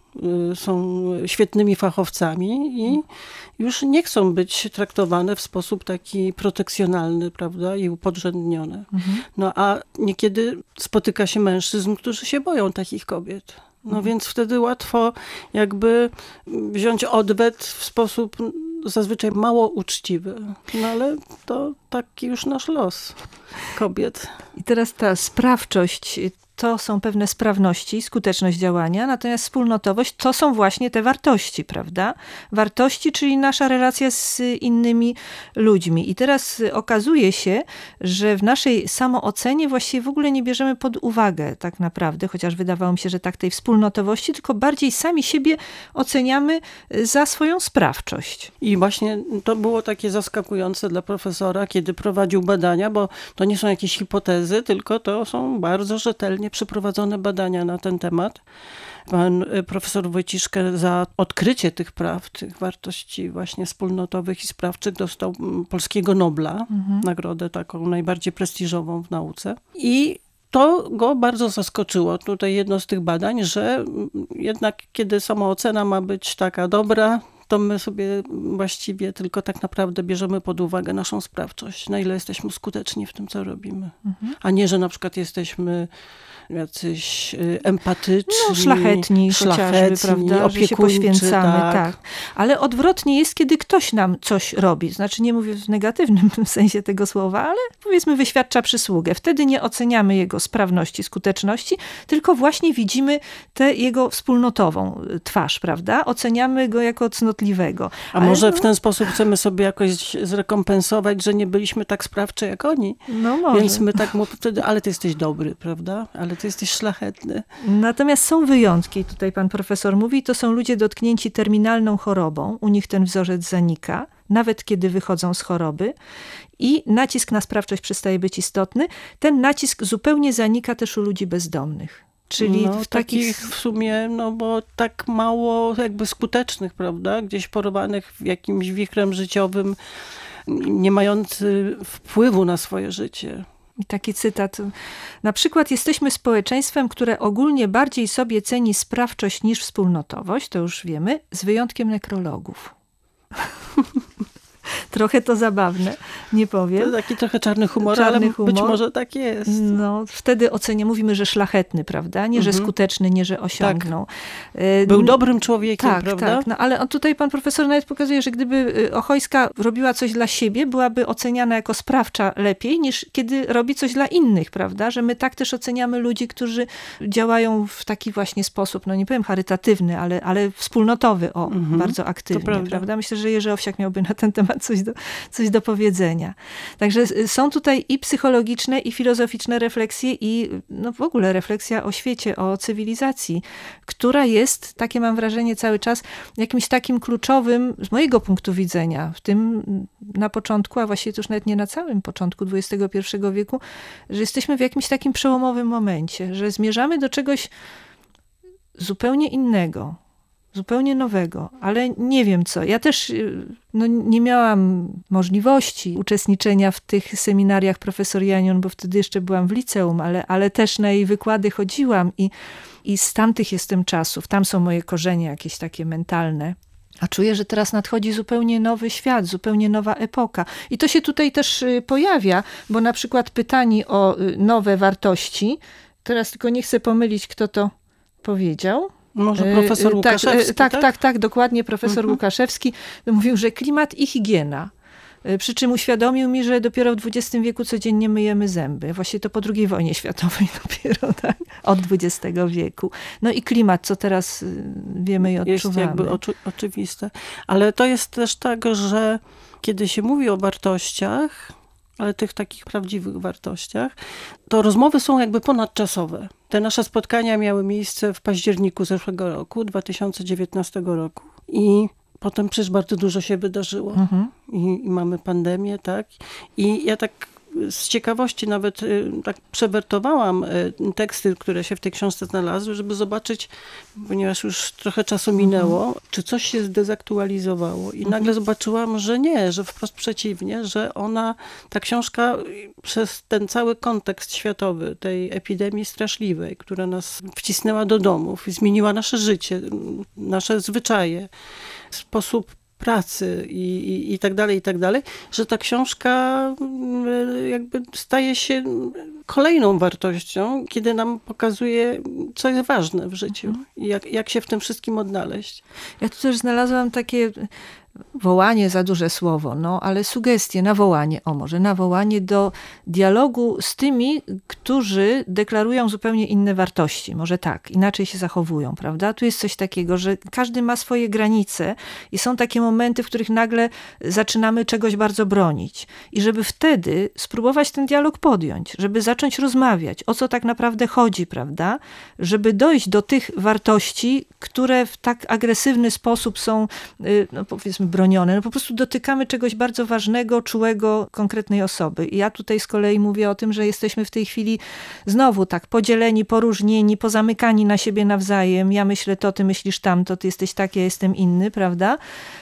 są świetnymi fachowcami i już nie chcą być traktowane w sposób taki protekcjonalny, prawda, i upodrzędnione. Mhm. No a niekiedy spotyka się mężczyzn, którzy się boją takich kobiet. No mhm. więc wtedy łatwo jakby wziąć odwet w sposób zazwyczaj mało uczciwy. No ale to taki już nasz los kobiet. I teraz ta sprawczość, to są pewne sprawności, skuteczność działania, natomiast wspólnotowość to są właśnie te wartości, prawda? Wartości, czyli nasza relacja z innymi ludźmi. I teraz okazuje się, że w naszej samoocenie właściwie w ogóle nie bierzemy pod uwagę tak naprawdę, chociaż wydawało mi się, że tak tej wspólnotowości, tylko bardziej sami siebie oceniamy za swoją sprawczość. I właśnie to było takie zaskakujące dla profesora, kiedy prowadził badania, bo to nie są jakieś hipotezy, tylko to są bardzo rzetelnie przeprowadzone badania na ten temat. Pan profesor Wojciszkę za odkrycie tych praw, tych wartości właśnie wspólnotowych i sprawczych dostał Polskiego Nobla, mhm. nagrodę taką najbardziej prestiżową w nauce. I to go bardzo zaskoczyło. Tutaj jedno z tych badań, że jednak kiedy samoocena ma być taka dobra, to my sobie właściwie tylko tak naprawdę bierzemy pod uwagę naszą sprawczość, na ile jesteśmy skuteczni w tym, co robimy. Mhm. A nie, że na przykład jesteśmy jacyś empatyczni, no, szlachetni, szlachetni chociażby, prawda, że się poświęcamy. Tak. tak. Ale odwrotnie jest, kiedy ktoś nam coś robi. Znaczy nie mówię w negatywnym sensie tego słowa, ale powiedzmy wyświadcza przysługę. Wtedy nie oceniamy jego sprawności, skuteczności, tylko właśnie widzimy tę jego wspólnotową twarz, prawda? Oceniamy go jako cnotliwego. A ale może no... w ten sposób chcemy sobie jakoś zrekompensować, że nie byliśmy tak sprawczy jak oni. No może. Więc my tak mówimy wtedy, ale ty jesteś dobry, prawda? Ale ty jesteś szlachetny. Natomiast są wyjątki, tutaj pan profesor mówi, to są ludzie dotknięci terminalną chorobą. U nich ten wzorzec zanika, nawet kiedy wychodzą z choroby. I nacisk na sprawczość przestaje być istotny. Ten nacisk zupełnie zanika też u ludzi bezdomnych. Czyli no, w takich... takich w sumie, no bo tak mało jakby skutecznych, prawda? Gdzieś porwanych w jakimś wichrem życiowym, nie mający wpływu na swoje życie. I taki cytat. Na przykład jesteśmy społeczeństwem, które ogólnie bardziej sobie ceni sprawczość niż wspólnotowość, to już wiemy, z wyjątkiem nekrologów. Trochę to zabawne, nie powiem. To taki trochę czarny humor, czarny ale humor. być może tak jest. No, wtedy ocenia, mówimy, że szlachetny, prawda? Nie, że Mhm. skuteczny, nie, że osiągnął. Tak. Był dobrym człowiekiem, tak, prawda? Tak, no ale on tutaj pan profesor nawet pokazuje, że gdyby Ochojska robiła coś dla siebie, byłaby oceniana jako sprawcza lepiej, niż kiedy robi coś dla innych, prawda? Że my tak też oceniamy ludzi, którzy działają w taki właśnie sposób, no nie powiem charytatywny, ale, ale wspólnotowy, o, Mhm. bardzo aktywnie, prawda. prawda? Myślę, że Jerzy Owsiak miałby na ten temat coś do, coś do powiedzenia. Także są tutaj i psychologiczne, i filozoficzne refleksje, i no w ogóle refleksja o świecie, o cywilizacji, która jest, takie mam wrażenie cały czas, jakimś takim kluczowym, z mojego punktu widzenia, w tym na początku, a właściwie to już nawet nie na całym początku dwudziestego pierwszego wieku, że jesteśmy w jakimś takim przełomowym momencie, że zmierzamy do czegoś zupełnie innego, zupełnie nowego, ale nie wiem co. Ja też no, nie miałam możliwości uczestniczenia w tych seminariach profesor Janion, bo wtedy jeszcze byłam w liceum, ale, ale też na jej wykłady chodziłam i, i z tamtych jestem czasów. Tam są moje korzenie jakieś takie mentalne. A czuję, że teraz nadchodzi zupełnie nowy świat, zupełnie nowa epoka. I to się tutaj też pojawia, bo na przykład pytani o nowe wartości, teraz tylko nie chcę pomylić, kto to powiedział. Może profesor Łukaszewski, tak, tak? Tak, tak, dokładnie profesor Mhm. Łukaszewski mówił, że klimat i higiena. Przy czym uświadomił mi, że dopiero w dwudziestym wieku codziennie myjemy zęby. Właśnie to po drugiej wojnie światowej dopiero, tak? Od dwudziestego wieku. No i klimat, co teraz wiemy i odczuwamy. Jest jakby oczy, oczywiste. Ale to jest też tak, że kiedy się mówi o wartościach, ale tych takich prawdziwych wartościach, to rozmowy są jakby ponadczasowe. Te nasze spotkania miały miejsce w październiku zeszłego roku, dwa tysiące dziewiętnastego roku. I potem przecież bardzo dużo się wydarzyło. Mhm. I, I mamy pandemię, tak? I ja tak z ciekawości nawet y, tak przewertowałam y, teksty, które się w tej książce znalazły, żeby zobaczyć, ponieważ już trochę czasu minęło, mhm. czy coś się zdezaktualizowało. I mhm. nagle zobaczyłam, że nie, że wprost przeciwnie, że ona, ta książka przez ten cały kontekst światowy, tej epidemii straszliwej, która nas wcisnęła do domów i zmieniła nasze życie, nasze zwyczaje, sposób pracy i, i, i tak dalej, i tak dalej, że ta książka jakby staje się kolejną wartością, kiedy nam pokazuje, co jest ważne w życiu i jak, jak się w tym wszystkim odnaleźć. Ja tu też znalazłam takie wołanie, za duże słowo, no ale sugestie, nawołanie, o może nawołanie do dialogu z tymi, którzy deklarują zupełnie inne wartości. Może tak, inaczej się zachowują, prawda? Tu jest coś takiego, że każdy ma swoje granice i są takie momenty, w których nagle zaczynamy czegoś bardzo bronić. I żeby wtedy spróbować ten dialog podjąć, żeby zacząć rozmawiać, o co tak naprawdę chodzi, prawda? Żeby dojść do tych wartości, które w tak agresywny sposób są, no powiedzmy, bronione. No po prostu dotykamy czegoś bardzo ważnego, czułego, konkretnej osoby. I ja tutaj z kolei mówię o tym, że jesteśmy w tej chwili znowu tak podzieleni, poróżnieni, pozamykani na siebie nawzajem. Ja myślę to, ty myślisz tamto, ty jesteś taki, ja jestem inny, prawda?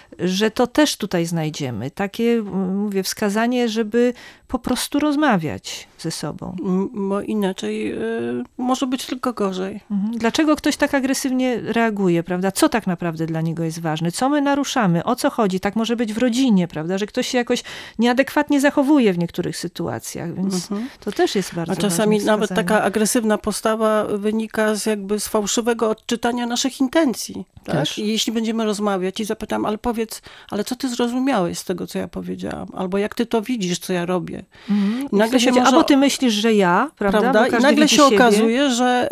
Że to też tutaj znajdziemy. Takie, mówię, wskazanie, żeby po prostu rozmawiać ze sobą. Bo inaczej y, może być tylko gorzej. Mhm. Dlaczego ktoś tak agresywnie reaguje, prawda? Co tak naprawdę dla niego jest ważne? Co my naruszamy? O co chodzi? Tak może być w rodzinie, prawda? Że ktoś się jakoś nieadekwatnie zachowuje w niektórych sytuacjach, więc mhm. to też jest bardzo ważne. A czasami wskazanie. nawet taka agresywna postawa wynika z jakby z fałszywego odczytania naszych intencji. Tak? I jeśli będziemy rozmawiać i zapytam, ale powiedz, ale co ty zrozumiałeś z tego, co ja powiedziałam? Albo jak ty to widzisz, co ja robię? Mhm. I nagle się może... Albo ty myślisz, że ja, prawda? prawda? Bo I nagle się siebie. okazuje, że,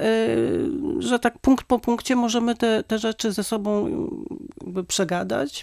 y, że tak punkt po punkcie możemy te, te rzeczy ze sobą jakby przegadać,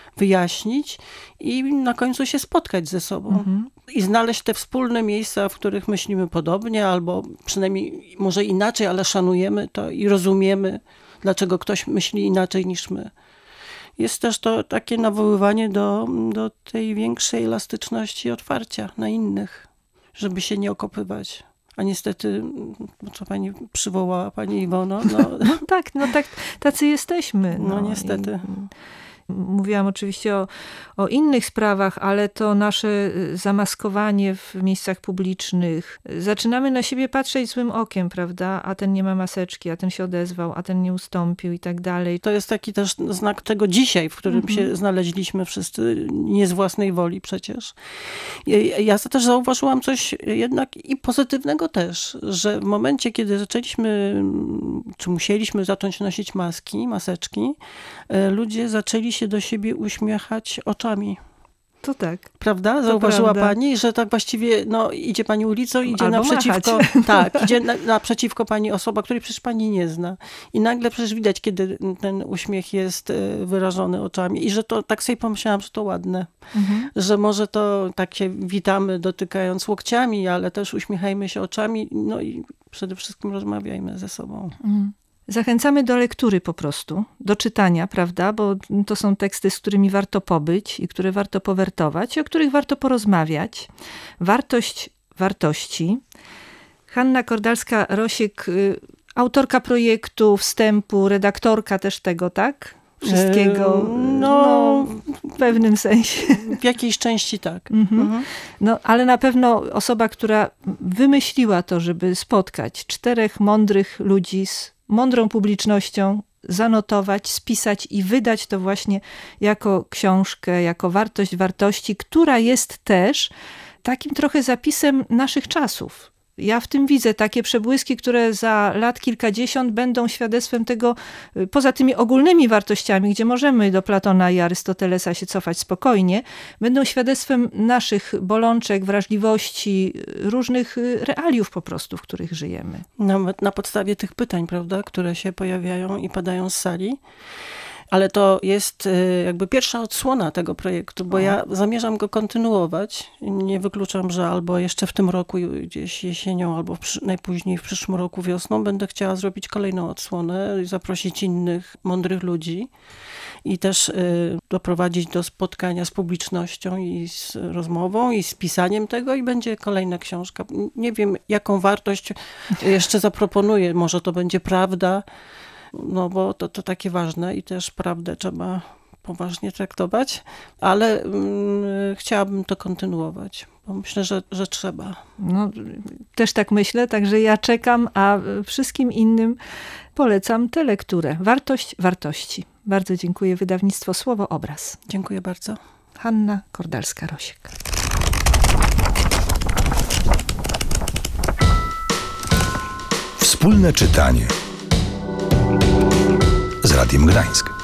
wyjaśnić i na końcu się spotkać ze sobą. Mhm. I znaleźć te wspólne miejsca, w których myślimy podobnie, albo przynajmniej może inaczej, ale szanujemy to i rozumiemy, dlaczego ktoś myśli inaczej niż my. Jest też to takie nawoływanie do, do tej większej elastyczności i otwarcia na innych, żeby się nie okopywać. A niestety, co pani przywołała, pani Iwono, no, No tak, no tak, tacy jesteśmy. no, No niestety. I, mówiłam oczywiście o, o innych sprawach, ale to nasze zamaskowanie w miejscach publicznych. Zaczynamy na siebie patrzeć złym okiem, prawda? A ten nie ma maseczki, a ten się odezwał, a ten nie ustąpił i tak dalej. To jest taki też znak tego dzisiaj, w którym Mhm. się znaleźliśmy wszyscy, nie z własnej woli przecież. Ja ja też zauważyłam coś jednak i pozytywnego też, że w momencie, kiedy zaczęliśmy, czy musieliśmy zacząć nosić maski, maseczki, ludzie zaczęli się do siebie uśmiechać oczami. To tak. Prawda? Zauważyła prawda. pani, że tak właściwie no, idzie pani ulicą, idzie Albo naprzeciwko, machać. tak, idzie na, naprzeciwko pani osoba, której przecież pani nie zna. I nagle przecież widać, kiedy ten uśmiech jest e, wyrażony oczami. I że to, tak sobie pomyślałam, że to ładne. Mhm. Że może to tak się witamy, dotykając łokciami, ale też uśmiechajmy się oczami, no i przede wszystkim rozmawiajmy ze sobą. Mhm. Zachęcamy do lektury po prostu, do czytania, prawda? Bo to są teksty, z którymi warto pobyć i które warto powertować, i o których warto porozmawiać. Wartość wartości. Hanna Kordalska-Rosiek, y, autorka projektu, wstępu, redaktorka też tego, tak? Wszystkiego. Ehm, No, no, w pewnym sensie. w jakiejś części tak. Mhm. Mhm. No, ale na pewno osoba, która wymyśliła to, żeby spotkać czterech mądrych ludzi z mądrą publicznością, zanotować, spisać i wydać to właśnie jako książkę, jako wartość wartości, która jest też takim trochę zapisem naszych czasów. Ja w tym widzę takie przebłyski, które za lat kilkadziesiąt będą świadectwem tego, poza tymi ogólnymi wartościami, gdzie możemy do Platona i Arystotelesa się cofać spokojnie, będą świadectwem naszych bolączek, wrażliwości, różnych realiów po prostu, w których żyjemy. Nawet na podstawie tych pytań, prawda, które się pojawiają i padają z sali. Ale to jest jakby pierwsza odsłona tego projektu, bo ja zamierzam go kontynuować. Nie wykluczam, że albo jeszcze w tym roku gdzieś jesienią, albo w przy, najpóźniej w przyszłym roku wiosną będę chciała zrobić kolejną odsłonę, zaprosić innych mądrych ludzi i też y, doprowadzić do spotkania z publicznością i z rozmową i z pisaniem tego i będzie kolejna książka. Nie wiem, jaką wartość jeszcze zaproponuję. Może to będzie prawda, no bo to, to takie ważne i też prawdę trzeba poważnie traktować, ale mm, chciałabym to kontynuować, bo myślę, że, że trzeba. No, też tak myślę, także ja czekam, a wszystkim innym polecam tę lekturę. Wartość wartości. Bardzo dziękuję. Wydawnictwo Słowo Obraz. Dziękuję bardzo. Hanna Kordalska-Rosiek. Wspólne czytanie z Radiem Gdańsk.